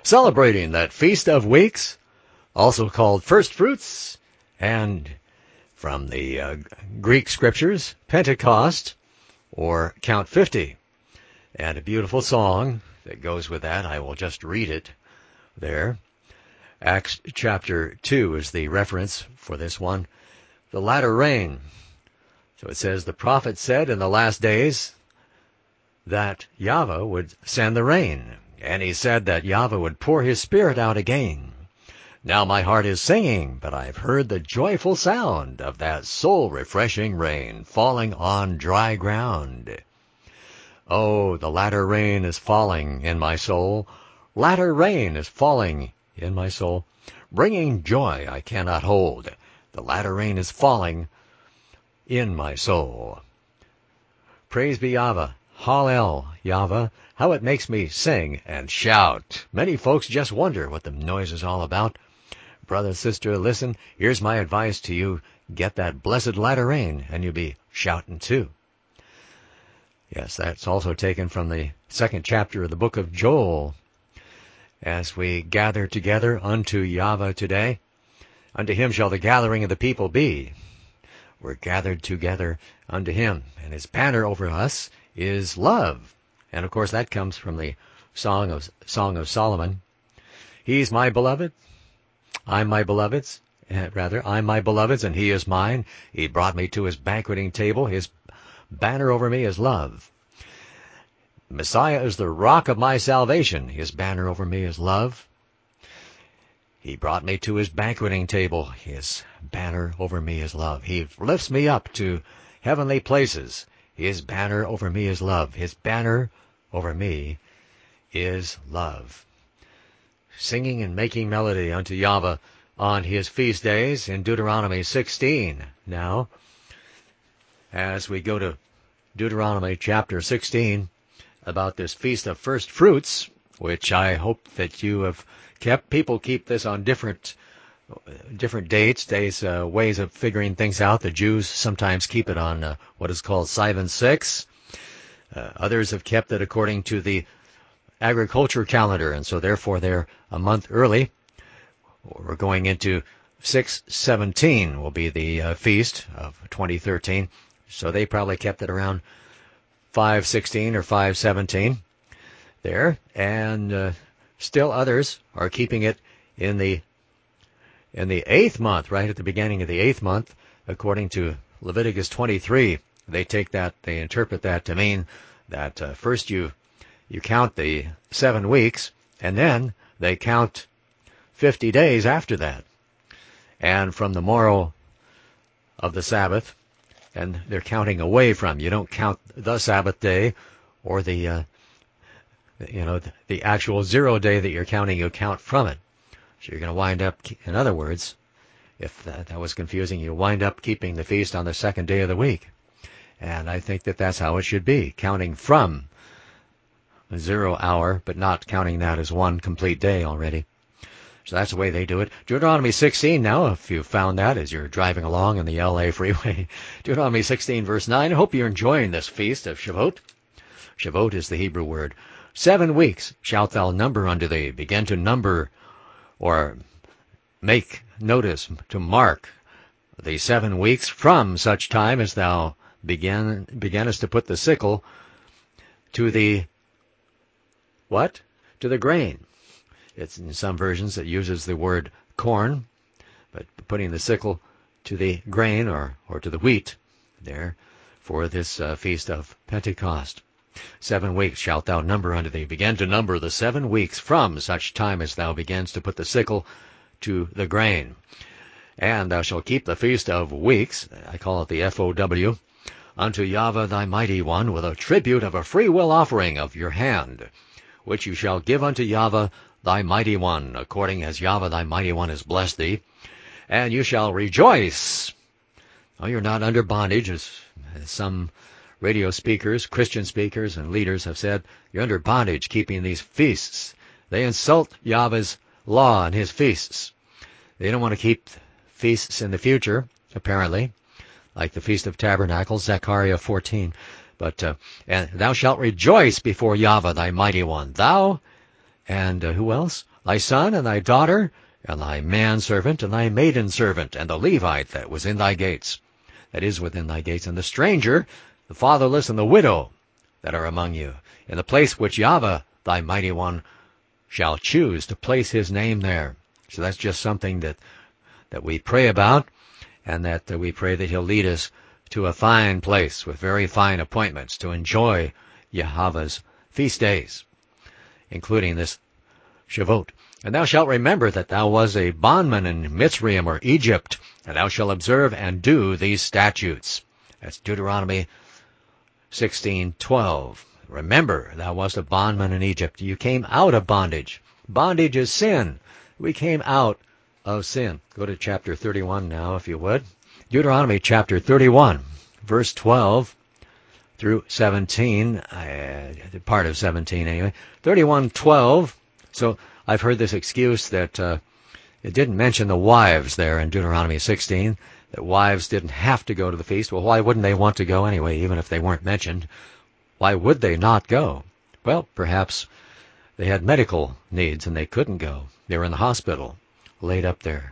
celebrating that Feast of Weeks, also called First Fruits, and from the Greek scriptures, Pentecost, or Count 50. And a beautiful song that goes with that. I will just read it there. Acts chapter 2 is the reference for this one. The latter rain. So it says, the prophet said in the last days that Yahweh would send the rain. And he said that Yahweh would pour his spirit out again. Now my heart is singing, but I've heard the joyful sound of that soul-refreshing rain falling on dry ground. Oh, the latter rain is falling in my soul. Latter rain is falling in my soul, bringing joy I cannot hold. The latter rain is falling in my soul. Praise be Yahweh. Hallel, Yahweh. How it makes me sing and shout. Many folks just wonder what the noise is all about. Brother, sister, listen. Here's my advice to you. Get that blessed latter rain, and you'll be shouting too. Yes, that's also taken from the 2nd chapter of the book of Joel. As we gather together unto Yahweh today, unto him shall the gathering of the people be. We're gathered together unto him, and his banner over us is love. And of course that comes from the Song of Solomon. He's my beloved, I'm my beloved's, I'm my beloved's, and he is mine. He brought me to his banqueting table. His banner over me is love. Messiah is the rock of my salvation. His banner over me is love. He brought me to his banqueting table. His banner over me is love. He lifts me up to heavenly places. His banner over me is love. His banner over me is love. Singing and making melody unto Yahweh on his feast days in Deuteronomy 16. Now, as we go to Deuteronomy chapter 16, about this Feast of First Fruits, which I hope that you have kept. People keep this on different dates, ways of figuring things out. The Jews sometimes keep it on what is called Sivan 6. Others have kept it according to the agriculture calendar, and so therefore they're a month early. We're going into 6/17 will be the feast of 2013, so they probably kept it around 5/16 or 5/17 there, and still others are keeping it in the 8th month, right at the beginning of the 8th month, according to Leviticus 23. They interpret that to mean that first you count the 7 weeks, and then they count 50 days after that. And from the morrow of the Sabbath, and they're counting away from. You don't count the Sabbath day or the actual 0 day that you're counting. You count from it. So you're going to wind up, in other words, if that was confusing, you wind up keeping the feast on the 2nd day of the week. And I think that that's how it should be, counting from 0 hour, but not counting that as one complete day already. So that's the way they do it. Deuteronomy 16 now, if you found that as you're driving along in the LA freeway. Deuteronomy 16 verse 9. I hope you're enjoying this feast of Shavuot. Shavuot is the Hebrew word. 7 weeks shalt thou number unto thee. Begin to number or make notice to mark the 7 weeks from such time as thou beginnest to put the sickle to the what? To the grain. It's in some versions it uses the word corn, but putting the sickle to the grain or to the wheat there for this feast of Pentecost. 7 weeks shalt thou number unto thee. Begin to number the 7 weeks from such time as thou beginst to put the sickle to the grain. And thou shalt keep the feast of weeks, I call it the FOW, unto Yahweh thy mighty one, with a tribute of a freewill offering of your hand, which you shall give unto Yahweh thy mighty one, according as Yahweh thy mighty one has blessed thee. And you shall rejoice. Now you're not under bondage, as some radio speakers, Christian speakers, and leaders have said. You're under bondage keeping these feasts. They insult Yahweh's law and his feasts. They don't want to keep feasts in the future, apparently, like the Feast of Tabernacles, Zechariah 14. But and thou shalt rejoice before Yahweh thy mighty one. Thou and who else? thy son and thy daughter, and thy manservant and thy maidservant, and the Levite that was in thy gates, that is within thy gates, and the stranger, the fatherless, and the widow that are among you, in the place which Yahweh, thy mighty one, shall choose to place his name there. So that's just something that we pray about, and that we pray that he'll lead us to a fine place with very fine appointments to enjoy Yahweh's feast days, including this Shavuot. And thou shalt remember that thou was a bondman in Mitzrayim or Egypt, and thou shalt observe and do these statutes. That's Deuteronomy 16:12. Remember, thou wast a bondman in Egypt. You came out of bondage. Bondage is sin. We came out of sin. Go to chapter 31 now, if you would. Deuteronomy chapter 31, verse 12 through 17, part of 17 anyway. 31:12. So I've heard this excuse that it didn't mention the wives there in Deuteronomy 16, that wives didn't have to go to the feast. Well, why wouldn't they want to go anyway, even if they weren't mentioned? Why would they not go? Well, perhaps they had medical needs and they couldn't go. They were in the hospital, laid up there.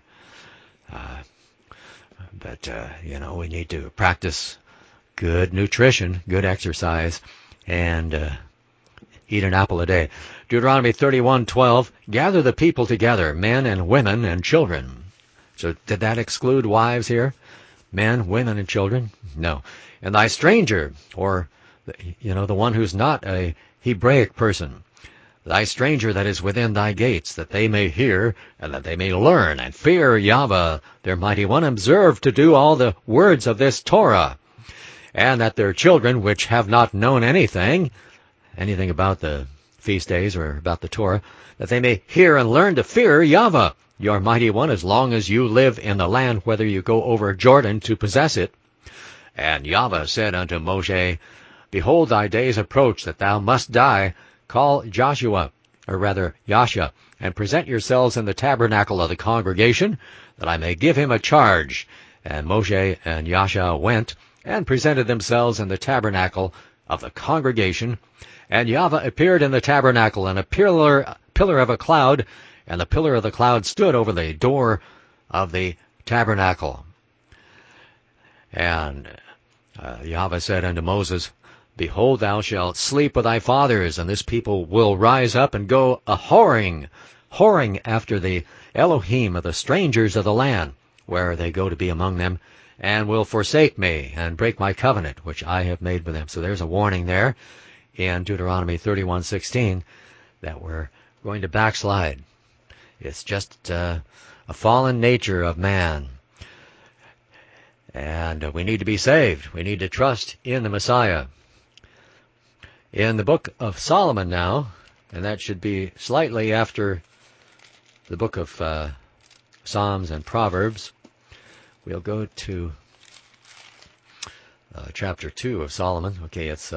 But we need to practice good nutrition, good exercise, and eat an apple a day. Deuteronomy 31:12, gather the people together, men and women and children. So did that exclude wives here? Men, women, and children? No. And thy stranger, or the one who's not a Hebraic person, thy stranger that is within thy gates, that they may hear, and that they may learn, and fear Yahweh, their mighty one, observe to do all the words of this Torah, and that their children, which have not known anything about the feast days or about the Torah, that they may hear and learn to fear Yahweh, your mighty one, as long as you live in the land, whether you go over Jordan to possess it. And Yahweh said unto Moshe, behold, thy days approach that thou must die. Call Yasha, and present yourselves in the tabernacle of the congregation, that I may give him a charge. And Moshe and Yasha went and presented themselves in the tabernacle of the congregation. And Yahweh appeared in the tabernacle in a pillar of a cloud, and the pillar of the cloud stood over the door of the tabernacle. And Yahweh said unto Moses, behold, thou shalt sleep with thy fathers, and this people will rise up and go a-whoring after the Elohim of the strangers of the land, where they go to be among them, and will forsake me, and break my covenant, which I have made with them. So there's a warning there in Deuteronomy 31:16, that we're going to backslide. It's just a fallen nature of man. And we need to be saved. We need to trust in the Messiah. In the book of Solomon now, and that should be slightly after the book of Psalms and Proverbs, we'll go to chapter 2 of Solomon. Okay, it's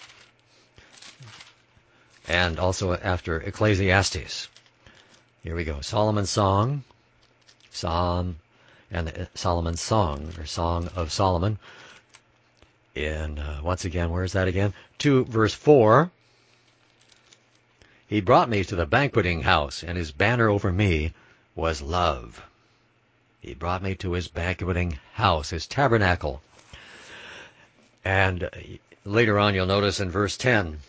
and also after Ecclesiastes. Here we go. Solomon's Song, Psalm, and Solomon's Song, or Song of Solomon. And once again, where is that again? 2 verse 4. He brought me to the banqueting house, and his banner over me was love. He brought me to his banqueting house, his tabernacle. And later on, you'll notice in verse 10,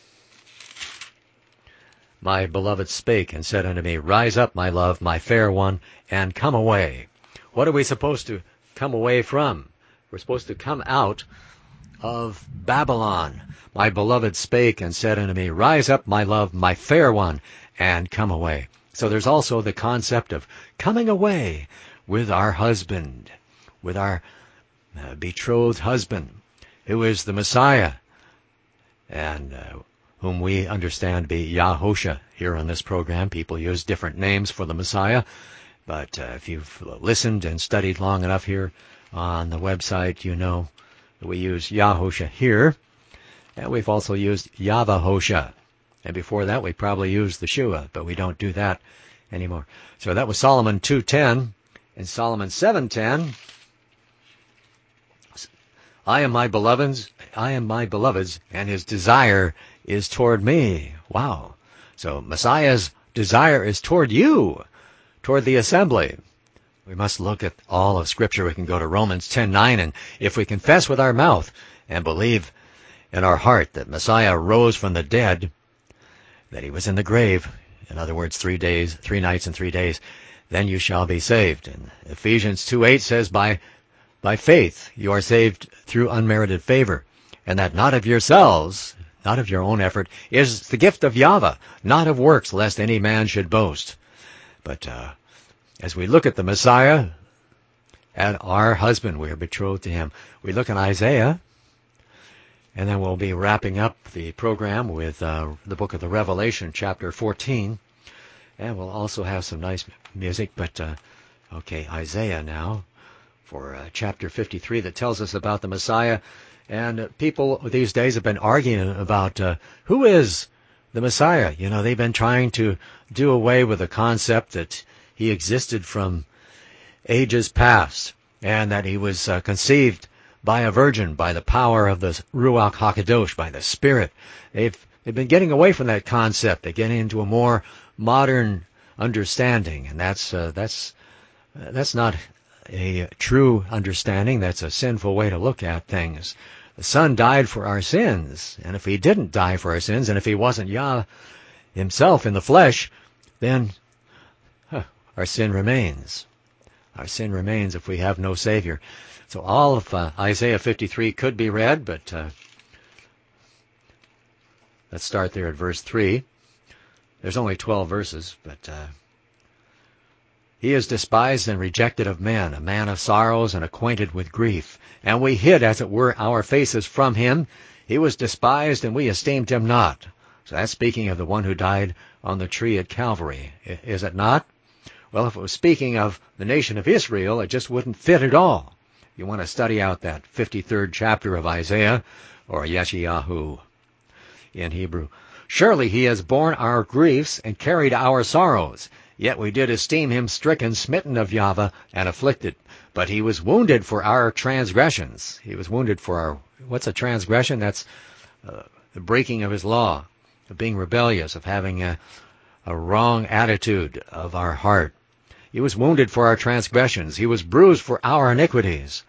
my beloved spake and said unto me, rise up, my love, my fair one, and come away. What are we supposed to come away from? We're supposed to come out of Babylon. My beloved spake and said unto me, rise up, my love, my fair one, and come away. So there's also the concept of coming away with our husband, with our betrothed husband, who is the Messiah, and whom we understand to be Yahusha. Here on this program, people use different names for the Messiah, but if you've listened and studied long enough here on the website, you know that we use Yahusha here, and we've also used Yavahosha. And before that, we probably used the Shua, but we don't do that anymore. So that was Solomon 2:10. In Solomon 7:10, I am my beloved's, and his desire is toward me. Wow. So Messiah's desire is toward you, toward the assembly. We must look at all of Scripture. We can go to Romans 10:9, and if we confess with our mouth and believe in our heart that Messiah rose from the dead, that he was in the grave, in other words, 3 nights and 3 days, then you shall be saved. And Ephesians 2:8 says, by faith you are saved through unmerited favor, and that not of yourselves, not of your own effort, is the gift of Yahweh, not of works, lest any man should boast. But as we look at the Messiah and our husband, we are betrothed to him. We look in Isaiah, and then we'll be wrapping up the program with the book of the Revelation, chapter 14. And we'll also have some nice music, but okay, Isaiah now for chapter 53 that tells us about the Messiah. And people these days have been arguing about who is the Messiah. You know, they've been trying to do away with the concept that he existed from ages past and that he was conceived by a virgin, by the power of the Ruach HaKadosh, by the Spirit. They've been getting away from that concept. They're getting into a more modern understanding, and that's not a true understanding. That's a sinful way to look at things. The Son died for our sins, and if he didn't die for our sins, and if he wasn't Yah himself in the flesh, then our sin remains. Our sin remains if we have no Savior. So all of Isaiah 53 could be read, but let's start there at verse 3. There's only 12 verses, but he is despised and rejected of men, a man of sorrows and acquainted with grief. And we hid, as it were, our faces from him. He was despised, and we esteemed him not. So that's speaking of the one who died on the tree at Calvary, is it not? Well, if it was speaking of the nation of Israel, it just wouldn't fit at all. You want to study out that 53rd chapter of Isaiah, or Yeshayahu in Hebrew. Surely he has borne our griefs and carried our sorrows. Yet we did esteem him stricken, smitten of Yahweh, and afflicted. But he was wounded for our transgressions. He was wounded for our... What's a transgression? That's the breaking of his law, of being rebellious, of having a wrong attitude of our heart. He was wounded for our transgressions. He was bruised for our iniquities.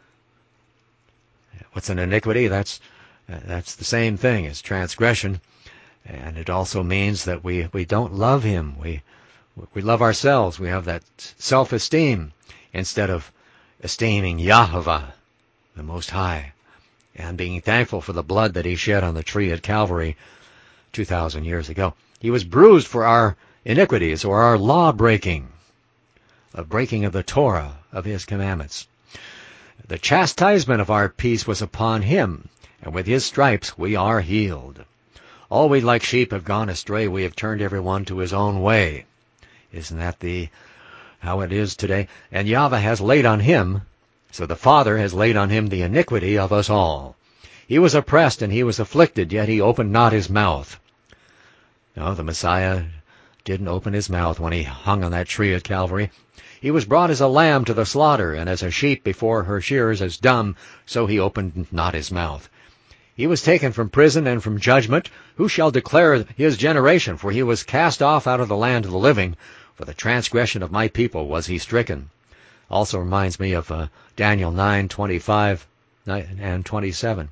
What's an iniquity? That's the same thing as transgression. And it also means that we don't love him. We love ourselves. We have that self-esteem instead of esteeming Yahweh, the Most High, and being thankful for the blood that he shed on the tree at Calvary 2,000 years ago. He was bruised for our iniquities, or our law-breaking, a breaking of the Torah, of his commandments. The chastisement of our peace was upon him, and with his stripes we are healed. All we like sheep have gone astray. We have turned every one to his own way. Isn't that how it is today? And Yahweh has laid on him, so the Father has laid on him the iniquity of us all. He was oppressed and he was afflicted, yet he opened not his mouth. No, the Messiah didn't open his mouth when he hung on that tree at Calvary. He was brought as a lamb to the slaughter, and as a sheep before her shearers is dumb, so he opened not his mouth. He was taken from prison and from judgment. Who shall declare his generation? For he was cast off out of the land of the living. For the transgression of my people was he stricken. Also reminds me of Daniel 9:25 and 27.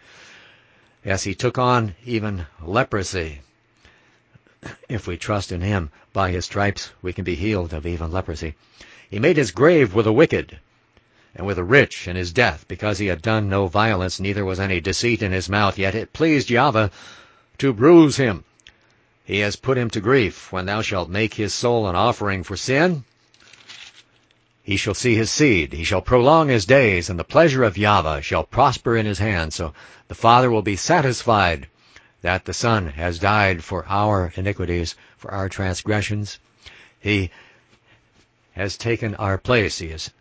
Yes, he took on even leprosy. If we trust in him, by his stripes we can be healed of even leprosy. He made his grave with the wicked, and with the rich in his death, because he had done no violence, neither was any deceit in his mouth. Yet it pleased Yahweh to bruise him. He has put him to grief. When thou shalt make his soul an offering for sin, he shall see his seed. He shall prolong his days, and the pleasure of Yahweh shall prosper in his hand. So the Father will be satisfied that the Son has died for our iniquities, for our transgressions. He has taken our place. He is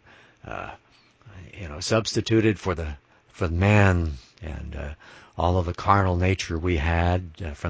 substituted for the man and all of the carnal nature we had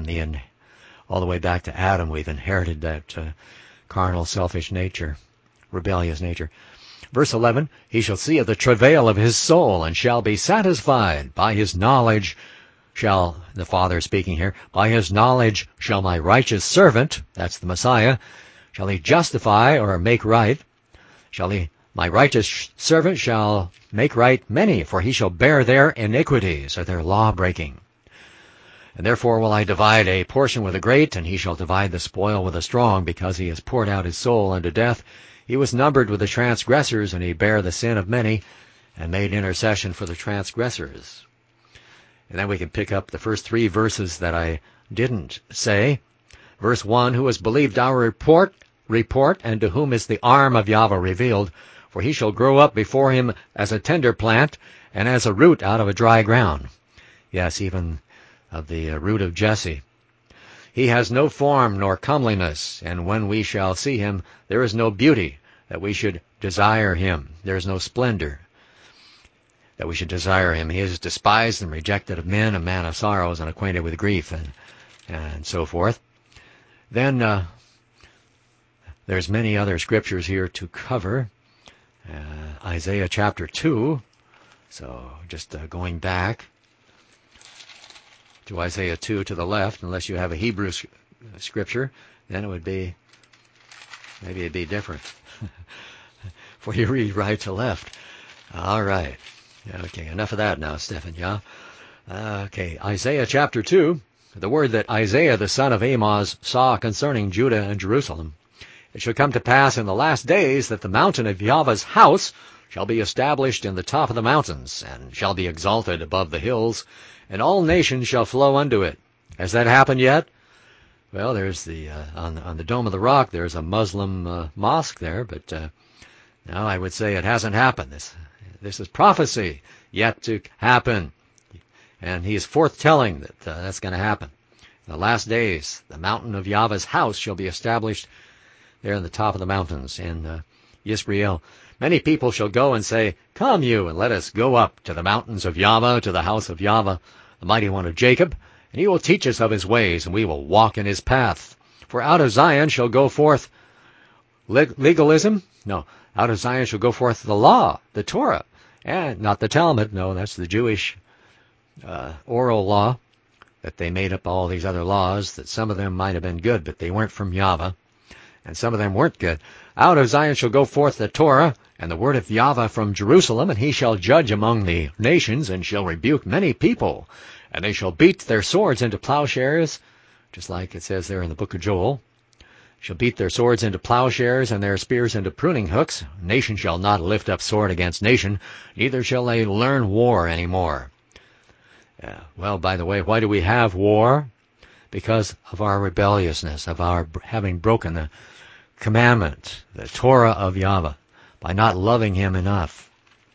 all the way back to Adam. We've inherited that carnal, selfish nature, rebellious nature. Verse 11, he shall see of the travail of his soul, and shall be satisfied. By his knowledge shall, the Father speaking here, by his knowledge shall my righteous servant, that's the Messiah, shall he justify or make right, my righteous servant shall make right many, for he shall bear their iniquities, or their law-breaking. And therefore will I divide a portion with the great, and he shall divide the spoil with the strong, because he has poured out his soul unto death. He was numbered with the transgressors, and he bare the sin of many, and made intercession for the transgressors. And then we can pick up the first 3 verses that I didn't say. Verse 1, who has believed our report, and to whom is the arm of Yahweh revealed, for he shall grow up before him as a tender plant, and as a root out of a dry ground. Yes, even of the root of Jesse. He has no form nor comeliness, and when we shall see him, there is no beauty that we should desire him. There is no splendor that we should desire him. He is despised and rejected of men, a man of sorrows, and acquainted with grief, and so forth. Then there's many other scriptures here to cover. Isaiah chapter 2. So just going back to Isaiah 2 to the left, unless you have a Hebrew scripture, then it would be, maybe it'd be different. For you read right to left. All right. Okay, enough of that now, Stephen, yeah? Okay, Isaiah chapter 2, the word that Isaiah the son of Amoz saw concerning Judah and Jerusalem. It shall come to pass in the last days that the mountain of Yahweh's house shall be established in the top of the mountains, and shall be exalted above the hills, and all nations shall flow unto it. Has that happened yet? Well, there's the on the Dome of the Rock, there's a Muslim mosque there, but now I would say it hasn't happened. This is prophecy yet to happen, and he is foretelling that that's going to happen. In the last days, the mountain of Yahweh's house shall be established there in the top of the mountains in Yisrael. Many people shall go and say, Come you, and let us go up to the mountains of Yahweh, to the house of Yahweh, the mighty one of Jacob, and he will teach us of his ways, and we will walk in his path. For out of Zion shall go forth legalism? No, out of Zion shall go forth the law, the Torah, and not the Talmud. No, that's the Jewish oral law, that they made up all these other laws, that some of them might have been good, but they weren't from Yahweh, and some of them weren't good. Out of Zion shall go forth the Torah, and the word of Yahweh from Jerusalem, and he shall judge among the nations, and shall rebuke many people, and they shall beat their swords into plowshares, just like it says there in the book of Joel. Shall beat their swords into plowshares, and their spears into pruning hooks. Nation shall not lift up sword against nation, neither shall they learn war any more. Well, by the way, why do we have war? Because of our rebelliousness, of our having broken the commandment, the Torah of Yahweh, by not loving him enough.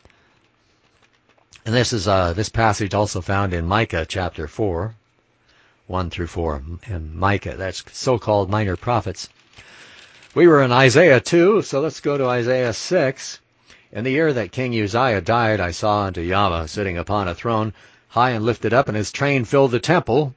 And this passage also found in Micah chapter 4, 1 through 4. And Micah, that's so-called minor prophets. We were in Isaiah 2, so let's go to Isaiah 6. In the year that King Uzziah died, I saw unto Yahweh sitting upon a throne, high and lifted up, and his train filled the temple,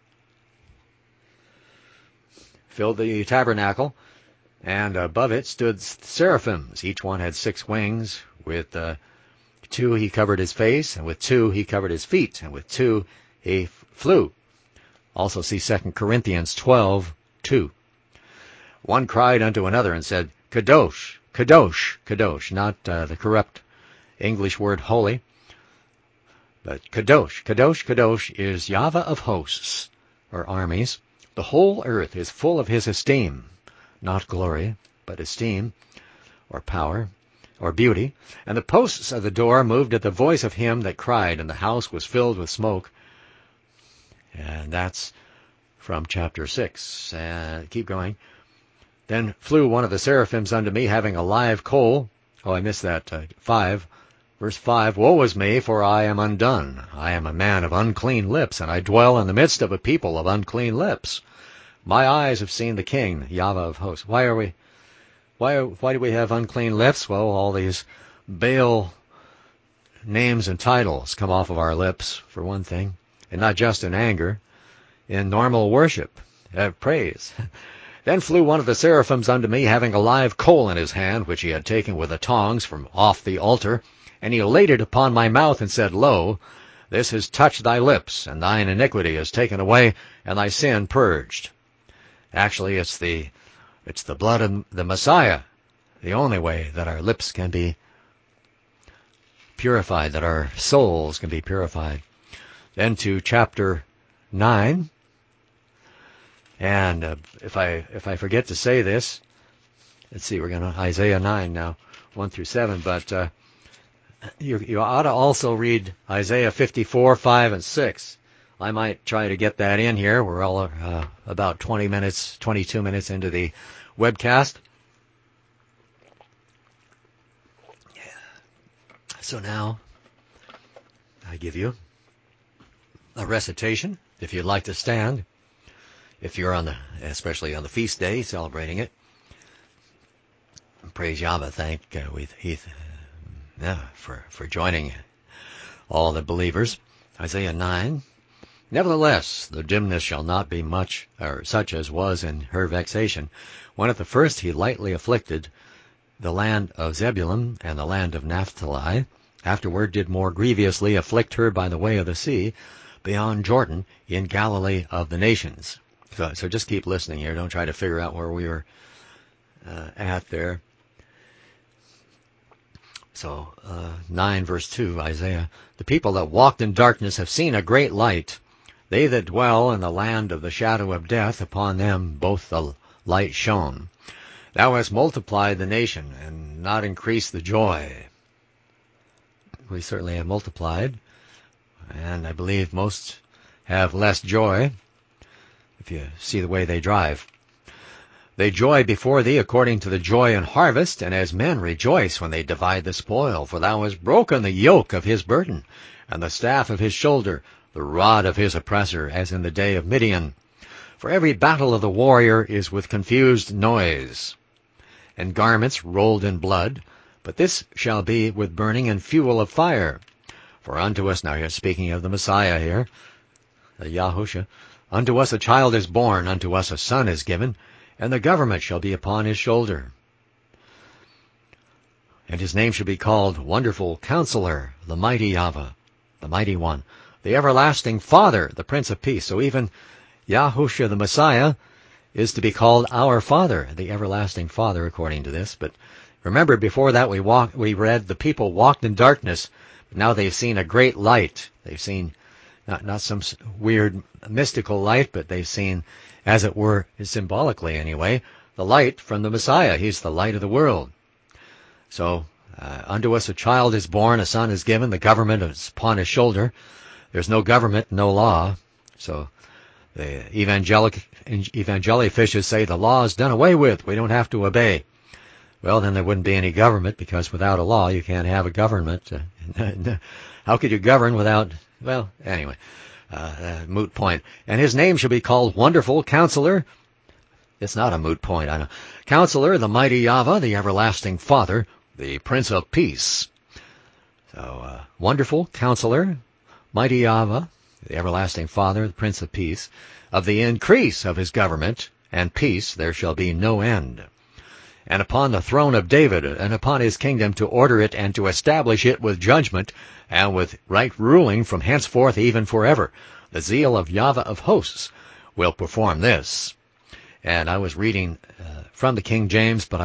filled the tabernacle, and above it stood seraphims. Each one had 6 wings. With 2 he covered his face, and with 2 he covered his feet, and with 2 he flew. Also see 2 Corinthians 12:2. One cried unto another and said, Kadosh, Kadosh, Kadosh, not the corrupt English word holy, but Kadosh, Kadosh, Kadosh is Yahweh of hosts, or armies. The whole earth is full of his esteem, not glory, but esteem, or power, or beauty. And the posts of the door moved at the voice of him that cried, and the house was filled with smoke. And that's from chapter 6. Keep going. Then flew one of the seraphims unto me, having a live coal. Oh, I missed that. 5. Verse 5, Woe is me, for I am undone. I am a man of unclean lips, and I dwell in the midst of a people of unclean lips. My eyes have seen the King, Yahweh of hosts. Why do we have unclean lips? Well, all these Baal names and titles come off of our lips, for one thing, and not just in anger, in normal worship, praise. Then flew one of the seraphims unto me, having a live coal in his hand, which he had taken with the tongs from off the altar, and he laid it upon my mouth, and said, Lo, This has touched thy lips, and thine iniquity is taken away, and thy sin purged. Actually, it's the blood of the Messiah, the only way that our lips can be purified, that our souls can be purified. Then to chapter 9, and if I forget to say this, let's see, we're going to Isaiah 9 now, 1 through 7, but you ought to also read Isaiah 54, 5, and 6. I might try to get that in here. We're all about 22 minutes into the webcast. So now I give you a recitation, if you'd like to stand, if you're especially on the feast day, celebrating it. Praise Yahweh, thank Heath for joining all the believers. Isaiah 9. Nevertheless, the dimness shall not be much, or such as was in her vexation, when at the first he lightly afflicted the land of Zebulun and the land of Naphtali, afterward did more grievously afflict her by the way of the sea, beyond Jordan, in Galilee of the nations. So just keep listening here. Don't try to figure out where we were at there. So 9 verse 2, Isaiah. The people that walked in darkness have seen a great light. They that dwell in the land of the shadow of death, upon them both the light shone. Thou hast multiplied the nation, and not increased the joy. We certainly have multiplied, and I believe most have less joy, if you see the way they drive. They joy before thee according to the joy in harvest, and as men rejoice when they divide the spoil. For thou hast broken the yoke of his burden, and the staff of his shoulder, the rod of his oppressor, as in the day of Midian. For every battle of the warrior is with confused noise, and garments rolled in blood, but this shall be with burning and fuel of fire. For unto us, now you're speaking of the Messiah here, the Yahusha, unto us a child is born, unto us a son is given, and the government shall be upon his shoulder. And his name shall be called Wonderful Counselor, the Mighty Yahweh, the Mighty One, the Everlasting Father, the Prince of Peace. So even Yahusha the Messiah is to be called our Father, the Everlasting Father, according to this. But remember, before that we read the people walked in darkness, but now they've seen a great light. They've seen not some weird mystical light, but they've seen, as it were, symbolically anyway, the light from the Messiah. He's the light of the world. So unto us a child is born, a son is given, the government is upon his shoulder. There's no government, no law. So the evangelic fishes say the law is done away with. We don't have to obey. Well, then there wouldn't be any government, because without a law you can't have a government. How could you govern without... Well, anyway, moot point. And his name shall be called Wonderful Counselor. It's not a moot point, I know. Counselor, the Mighty Yahweh, the Everlasting Father, the Prince of Peace. So, Wonderful Counselor, Mighty Yahweh, the Everlasting Father, the Prince of Peace. Of the increase of his government and peace there shall be no end. And upon the throne of David, and upon his kingdom, to order it and to establish it with judgment, and with right ruling from henceforth even forever. The zeal of Yahweh of hosts will perform this. And I was reading from the King James, but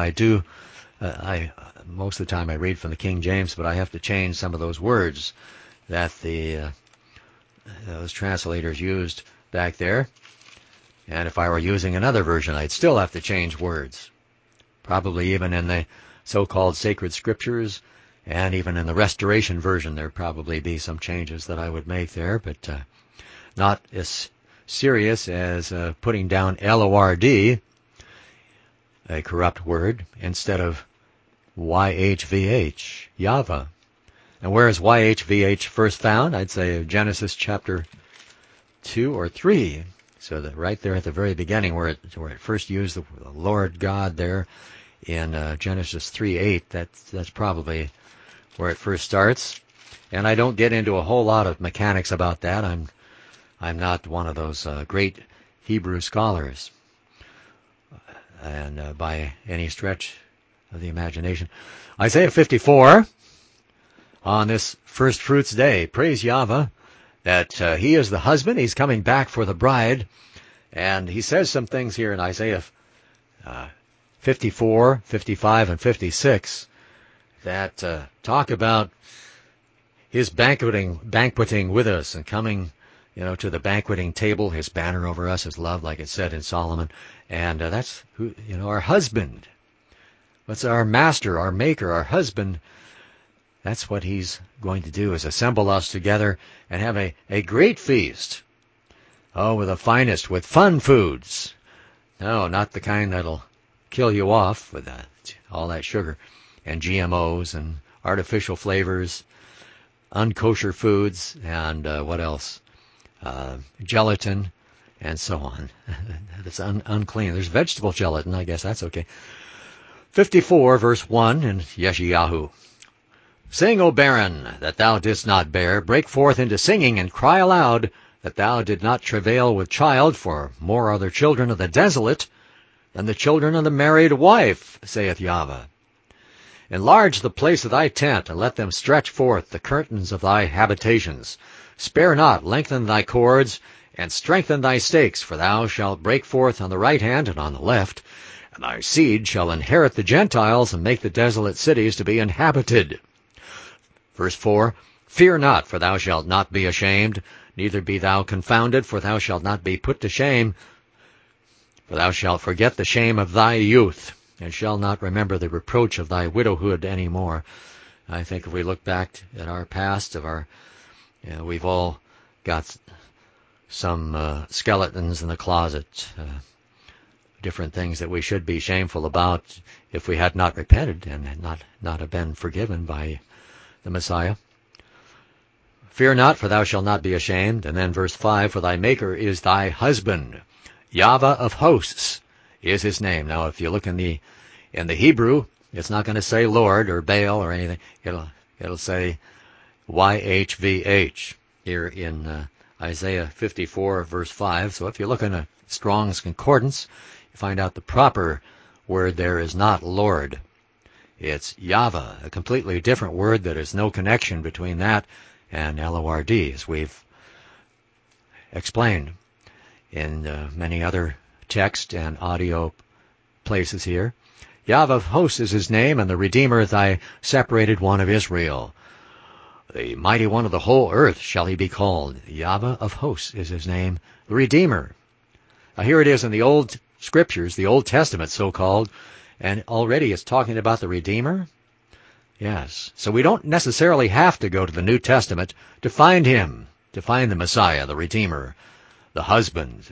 most of the time I read from the King James, but I have to change some of those words that those translators used back there. And if I were using another version, I'd still have to change words. Probably even in the so-called sacred scriptures, and even in the Restoration version, there'd probably be some changes that I would make there, but not as serious as putting down L-O-R-D, a corrupt word, instead of Y-H-V-H, Yahweh. And where is Y-H-V-H first found? I'd say Genesis chapter 2 or 3. So that right there at the very beginning, where it first used the Lord God there in Genesis 3:8, that's probably where it first starts. And I don't get into a whole lot of mechanics about that. I'm not one of those great Hebrew scholars, and by any stretch of the imagination. Isaiah 54, on this first fruits day, praise Yahweh. that he is the husband. He's coming back for the bride. And he says some things here in Isaiah 54, 55, and 56 that talk about his banqueting with us and coming, to the banqueting table. His banner over us is love, like it said in Solomon. And that's who, our husband. What's our master, our maker, our husband? That's what he's going to do, is assemble us together and have a great feast. Oh, with the finest, with fun foods. No, not the kind that'll kill you off with all that sugar and GMOs and artificial flavors, unkosher foods, and what else? Gelatin, and so on. That's unclean. There's vegetable gelatin, I guess that's okay. 54, verse 1 in Yeshayahu. Sing, O barren, that thou didst not bear. Break forth into singing and cry aloud, that thou did not travail with child, for more are the children of the desolate than the children of the married wife, saith Yahweh. Enlarge the place of thy tent, and let them stretch forth the curtains of thy habitations. Spare not, lengthen thy cords, and strengthen thy stakes, for thou shalt break forth on the right hand and on the left, and thy seed shall inherit the Gentiles, and make the desolate cities to be inhabited. Verse 4, Fear not, for thou shalt not be ashamed, neither be thou confounded, for thou shalt not be put to shame. For thou shalt forget the shame of thy youth, and shalt not remember the reproach of thy widowhood any more. I think if we look back at our past, we've all got some skeletons in the closet, different things that we should be shameful about if we had not repented and had not have been forgiven by the Messiah. Fear not, for thou shalt not be ashamed. And then verse 5, For thy Maker is thy husband. Yahweh of hosts is his name. Now, if you look in the Hebrew, it's not going to say Lord or Baal or anything. It'll say YHVH here in Isaiah 54, verse 5. So if you look in a Strong's Concordance, you find out the proper word there is not Lord. It's Yahweh, a completely different word that has no connection between that and L-O-R-D, as we've explained in many other text and audio places here. Yahweh of hosts is his name, and the Redeemer, thy separated one of Israel. The mighty one of the whole earth shall he be called. Yahweh of hosts is his name, the Redeemer. Now here it is in the Old Scriptures, the Old Testament so-called, and already it's talking about the Redeemer. Yes, so we don't necessarily have to go to the New Testament to find him, to find the Messiah, the Redeemer, the husband,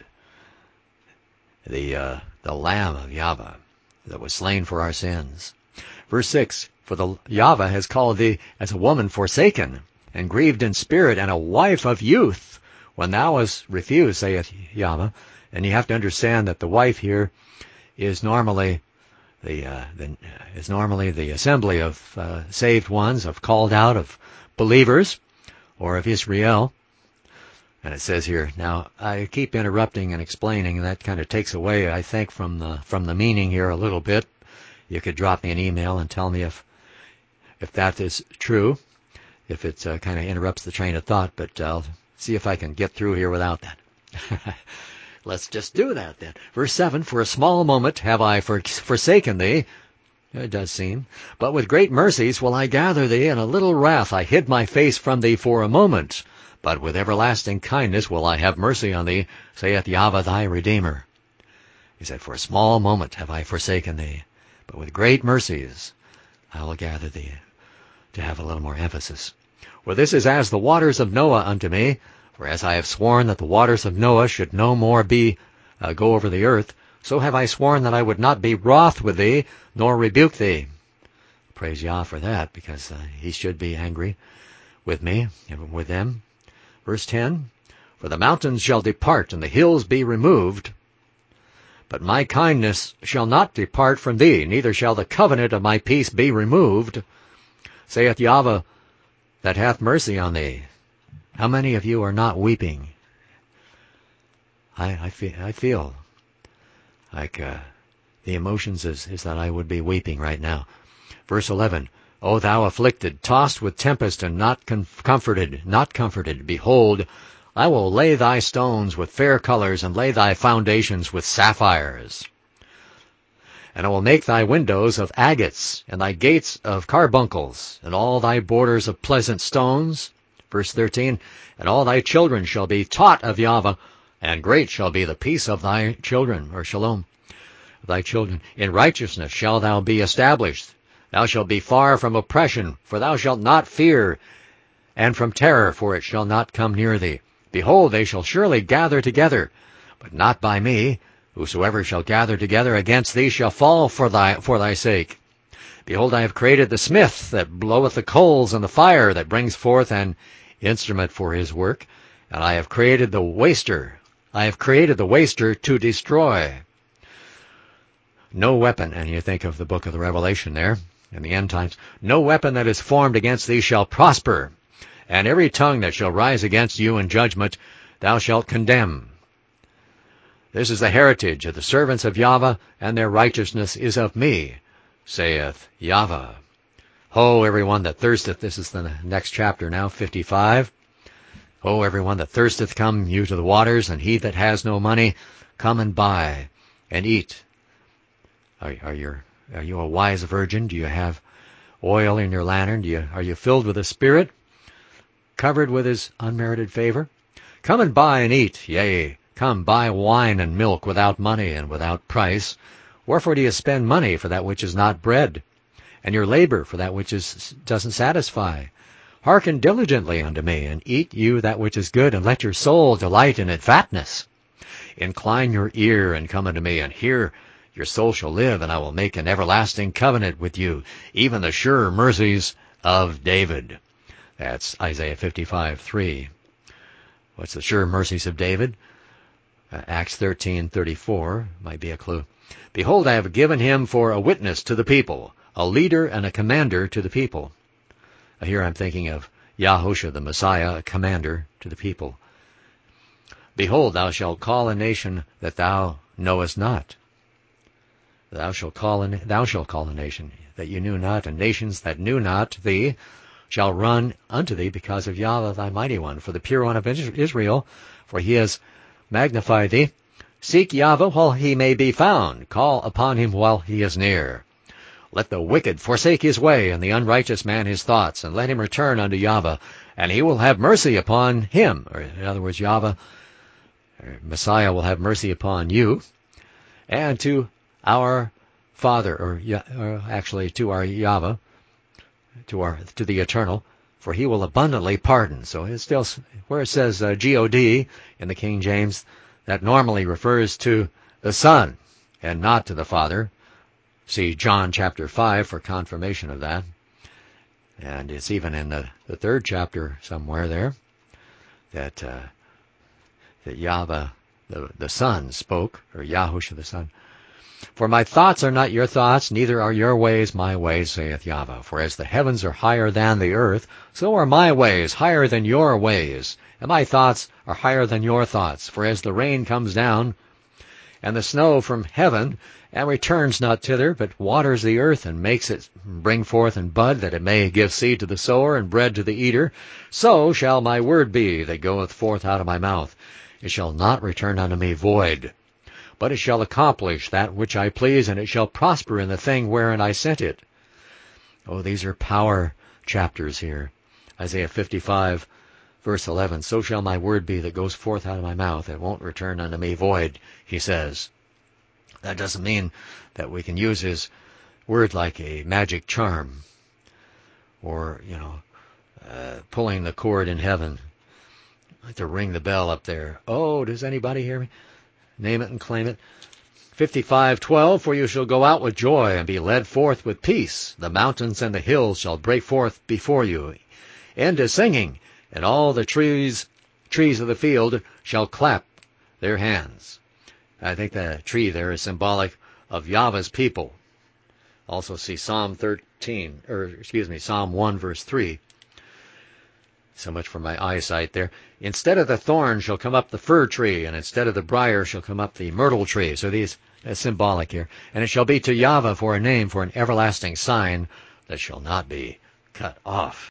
the Lamb of Yahweh that was slain for our sins. Verse 6, For the Yahweh has called thee as a woman forsaken, and grieved in spirit, and a wife of youth, when thou hast refused, saith Yahweh. And you have to understand that the wife here is normally the assembly of saved ones, of called out, of believers, or of Israel. And it says here, now I keep interrupting and explaining, and that kind of takes away, I think, from the meaning here a little bit. You could drop me an email and tell me if that is true, if it kind of interrupts the train of thought, but I'll see if I can get through here without that. Let's just do that then. Verse 7, For a small moment have I forsaken thee. It does seem. But with great mercies will I gather thee, and a little wrath I hid my face from thee for a moment. But with everlasting kindness will I have mercy on thee, saith Yahweh thy Redeemer. He said, For a small moment have I forsaken thee, but with great mercies I will gather thee, to have a little more emphasis. For this is as the waters of Noah unto me, for as I have sworn that the waters of Noah should no more go over the earth, so have I sworn that I would not be wroth with thee, nor rebuke thee. Praise Yah for that, because he should be angry with me, and with them. Verse 10, For the mountains shall depart, and the hills be removed, but my kindness shall not depart from thee, neither shall the covenant of my peace be removed, saith Yahweh that hath mercy on thee. How many of you are not weeping? I feel like the emotions is that I would be weeping right now. Verse 11, O thou afflicted, tossed with tempest, and not comforted, behold, I will lay thy stones with fair colors, and lay thy foundations with sapphires. And I will make thy windows of agates, and thy gates of carbuncles, and all thy borders of pleasant stones. Verse 13, and all thy children shall be taught of Yahweh, and great shall be the peace of thy children, or shalom, of thy children. In righteousness shalt thou be established. Thou shalt be far from oppression, for thou shalt not fear, and from terror, for it shall not come near thee. Behold, they shall surely gather together, but not by me. Whosoever shall gather together against thee shall fall for thy sake. Behold, I have created the smith that bloweth the coals and the fire that brings forth an instrument for his work, and I have created the waster. I have created the waster to destroy. No weapon, and you think of the book of the Revelation there, in the end times, no weapon that is formed against thee shall prosper, and every tongue that shall rise against you in judgment thou shalt condemn. This is the heritage of the servants of Yahweh, and their righteousness is of me, saith Yahweh. Ho, everyone that thirsteth, this is the next chapter now, 55. Ho, everyone that thirsteth, come you to the waters, and he that has no money, come and buy and eat. Are you a wise virgin? Do you have oil in your lantern? Are you filled with the Spirit, covered with his unmerited favor? Come and buy and eat, yea, come buy wine and milk without money and without price. Wherefore do you spend money for that which is not bread, and your labor for that which doesn't satisfy? Hearken diligently unto me, and eat you that which is good, and let your soul delight in fatness. Incline your ear, and come unto me, and hear. Your soul shall live, and I will make an everlasting covenant with you, even the sure mercies of David. That's Isaiah 55:3. What's the sure mercies of David? Acts 13:34 might be a clue. Behold, I have given him for a witness to the people, a leader and a commander to the people. Here I'm thinking of Yahushua the Messiah, a commander to the people. Behold, thou shalt call a nation that thou knowest not. Thou shalt call a nation that you knew not, and nations that knew not thee shall run unto thee because of Yahweh thy mighty one, for the pure one of Israel, for he has magnified thee. Seek Yahweh while he may be found. Call upon him while he is near. Let the wicked forsake his way, and the unrighteous man his thoughts, and let him return unto Yahweh, and he will have mercy upon him. Or in other words, Yahweh, Messiah, will have mercy upon you, and to our Father, or actually to our Yahweh, to the Eternal, for he will abundantly pardon. So it's still, where it says G-O-D in the King James, that normally refers to the Son and not to the Father. See John chapter 5 for confirmation of that. And it's even in the third chapter somewhere there that Yahweh, the Son, spoke, or Yahushua the Son. For my thoughts are not your thoughts, neither are your ways my ways, saith Yahweh. For as the heavens are higher than the earth, so are my ways higher than your ways, and my thoughts are higher than your thoughts. For as the rain comes down, and the snow from heaven, and returns not thither, but waters the earth, and makes it bring forth and bud, that it may give seed to the sower, and bread to the eater, so shall my word be that goeth forth out of my mouth. It shall not return unto me void, but it shall accomplish that which I please, and it shall prosper in the thing wherein I sent it. Oh, these are power chapters here. Isaiah 55, verse 11. So shall my word be that goes forth out of my mouth. It won't return unto me void, he says. That doesn't mean that we can use his word like a magic charm, or, pulling the cord in heaven, like to ring the bell up there. Oh, does anybody hear me? Name it and claim it. 55:12, for you shall go out with joy, and be led forth with peace. The mountains and the hills shall break forth before you into singing, and all the trees of the field shall clap their hands. I think the tree there is symbolic of Yahweh's people. Also see Psalm 1, verse 3. So much for my eyesight there. Instead of the thorn shall come up the fir tree, and instead of the briar shall come up the myrtle tree. So these are symbolic here. And it shall be to Yahweh for a name, for an everlasting sign, that shall not be cut off.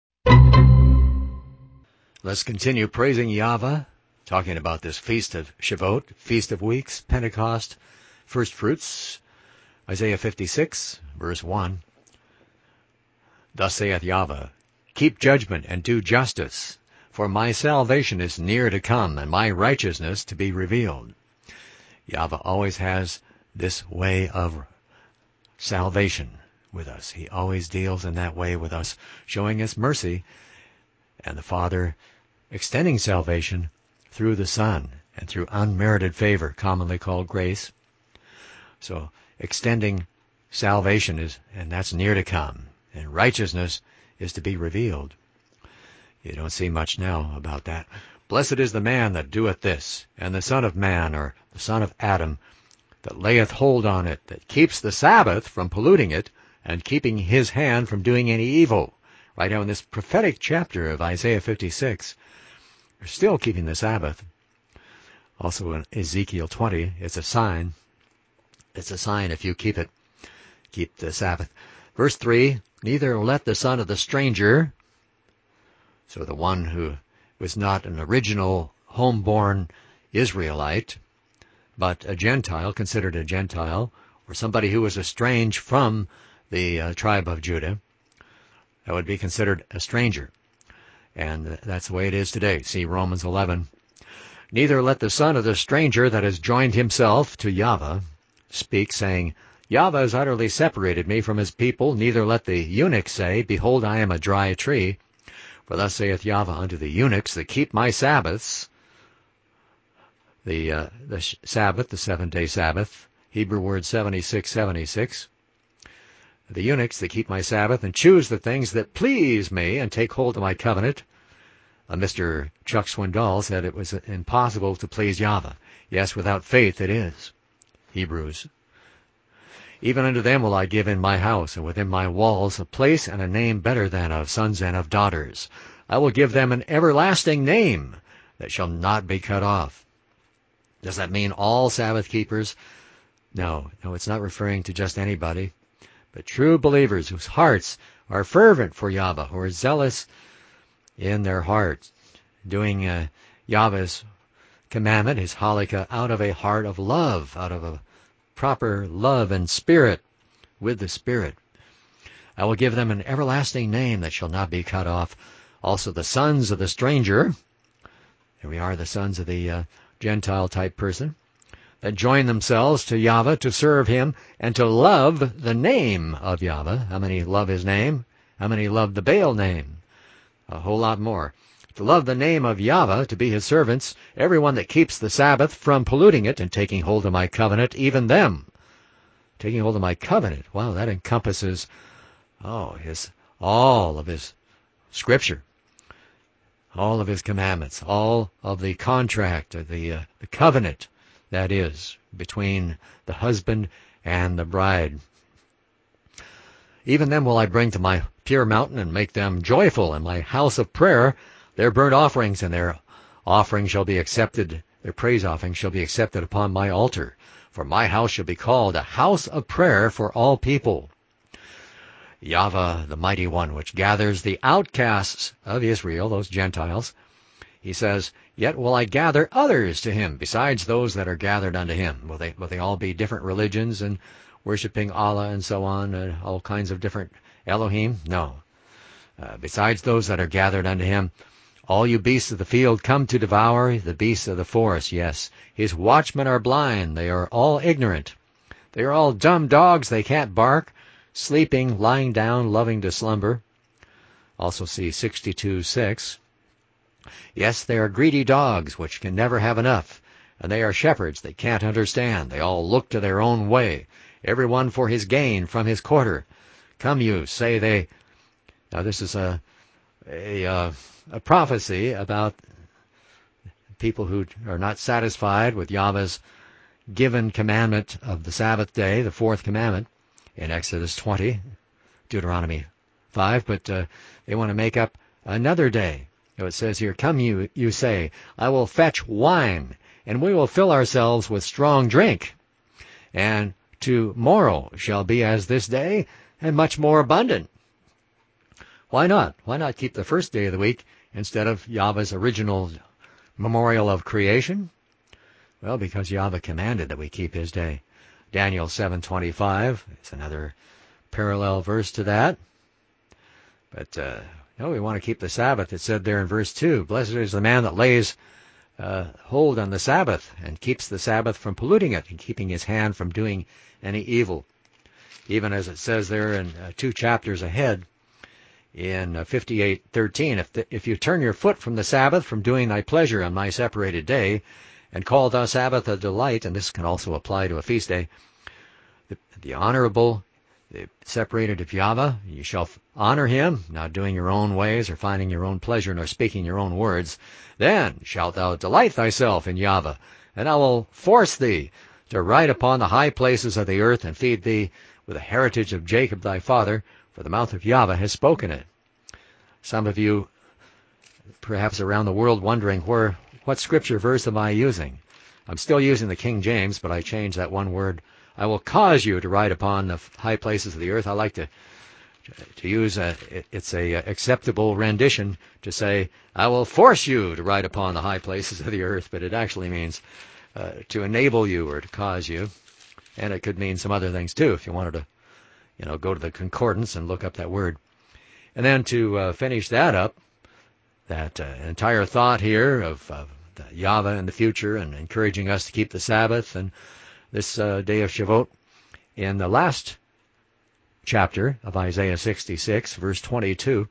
Let's continue praising Yahweh, talking about this Feast of Shavuot, Feast of Weeks, Pentecost, First Fruits, Isaiah 56, verse 1. Thus saith Yahweh, keep judgment and do justice, for my salvation is near to come, and my righteousness to be revealed. Yahweh always has this way of salvation with us. He always deals in that way with us, showing us mercy, and the Father extending salvation through the Son and through unmerited favor, commonly called grace. So extending salvation is, and that's near to come, and righteousness is to be revealed. You don't see much now about that. Blessed is the man that doeth this, and the Son of Man, or the son of Adam, that layeth hold on it, that keeps the Sabbath from polluting it, and keeping his hand from doing any evil. Right now in this prophetic chapter of Isaiah 56, we're still keeping the Sabbath. Also in Ezekiel 20, it's a sign. It's a sign if you keep it. Keep the Sabbath. Verse 3, neither let the son of the stranger, so the one who was not an original homeborn Israelite, but a Gentile, considered a Gentile, or somebody who was estranged from the tribe of Judah, that would be considered a stranger. And that's the way it is today. See Romans 11. Neither let the son of the stranger that has joined himself to Yahweh speak, saying, Yahweh has utterly separated me from his people. Neither let the eunuch say, behold, I am a dry tree. For thus saith Yahweh unto the eunuchs that keep my Sabbaths, the Sabbath, the 7-day Sabbath, Hebrew word 7676. The eunuchs that keep my Sabbath and choose the things that please me and take hold of my covenant. Mr. Chuck Swindoll said it was impossible to please Yahweh. Yes, without faith it is. Hebrews. Even unto them will I give in my house and within my walls a place and a name better than of sons and of daughters. I will give them an everlasting name that shall not be cut off. Does that mean all Sabbath keepers? No, it's not referring to just anybody, but true believers whose hearts are fervent for Yahweh, who are zealous in their hearts, doing Yahweh's commandment, his halakha, out of a heart of love, out of a proper love and spirit, with the Spirit. I will give them an everlasting name that shall not be cut off. Also the sons of the stranger, here we are, the sons of the Gentile-type person, that join themselves to Yahweh to serve him and to love the name of Yahweh. How many love his name? How many love the Baal name? A whole lot more. To love the name of Yahweh, to be his servants, everyone that keeps the Sabbath from polluting it and taking hold of my covenant, even them. Taking hold of my covenant. Wow, that encompasses all of his scripture, all of his commandments, all of the contract, the covenant, that is, between the husband and the bride. Even them will I bring to my pure mountain and make them joyful in my house of prayer. Their burnt offerings and their offering shall be accepted, their praise offering shall be accepted upon my altar. For my house shall be called a house of prayer for all people. Yahweh, the mighty one, which gathers the outcasts of Israel, those Gentiles, he says, yet will I gather others to him, besides those that are gathered unto him. Will they all be different religions and worshiping Allah and so on, and all kinds of different Elohim? No. Besides those that are gathered unto him, all you beasts of the field come to devour, the beasts of the forest, yes. His watchmen are blind, they are all ignorant. They are all dumb dogs, they can't bark, sleeping, lying down, loving to slumber. Also see 62:6. Yes, they are greedy dogs, which can never have enough, and they are shepherds that can't understand. They all look to their own way, every one for his gain from his quarter. Come you, say they. Now this is a prophecy about people who are not satisfied with Yahweh's given commandment of the Sabbath day, the fourth commandment, in Exodus 20, Deuteronomy 5, but they want to make up another day. So it says here, come you say, I will fetch wine, and we will fill ourselves with strong drink, and tomorrow shall be as this day, and much more abundant. Why not? Why not keep the first day of the week instead of Yahweh's original memorial of creation? Well, because Yahweh commanded that we keep his day. Daniel 7:25 is another parallel verse to that. But no, we want to keep the Sabbath. It said there in verse 2, blessed is the man that lays hold on the Sabbath and keeps the Sabbath from polluting it and keeping his hand from doing any evil. Even as it says there in 2 chapters ahead, in 58:13, if you turn your foot from the Sabbath, from doing thy pleasure on my separated day, and call thy Sabbath a delight, and this can also apply to a feast day, the honorable, the separated of Yahweh, you shall honor him, not doing your own ways, or finding your own pleasure, nor speaking your own words. Then shalt thou delight thyself in Yahweh, and I will force thee to ride upon the high places of the earth, and feed thee with the heritage of Jacob thy father, for the mouth of Yahweh has spoken it. Some of you, perhaps around the world, wondering what scripture verse am I using? I'm still using the King James, but I changed that one word. I will cause you to ride upon the high places of the earth. I like to use it's a acceptable rendition to say, I will force you to ride upon the high places of the earth, but it actually means to enable you or to cause you. And it could mean some other things too, if you wanted to go to the concordance and look up that word. And then to finish that up, that entire thought here of Yahweh in the future and encouraging us to keep the Sabbath and this day of Shavuot, in the last chapter of Isaiah 66, verse 22,